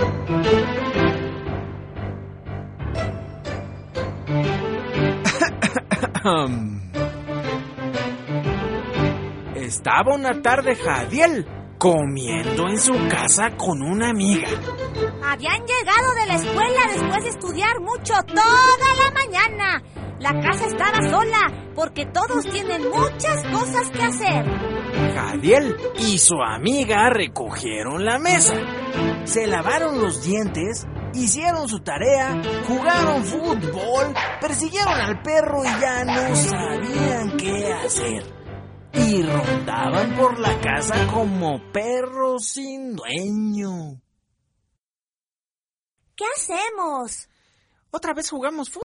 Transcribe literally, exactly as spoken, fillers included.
Estaba una tarde Jadiel comiendo en su casa con una amiga. Habían llegado de la escuela después de estudiar mucho toda la mañana. La casa estaba sola porque todos tienen muchas cosas que hacer. Jadiel y su amiga recogieron la mesa, se lavaron los dientes, hicieron su tarea, jugaron fútbol, persiguieron al perro y ya no sabían qué hacer. Y rondaban por la casa como perros sin dueño. ¿Qué hacemos? Otra vez jugamos fútbol.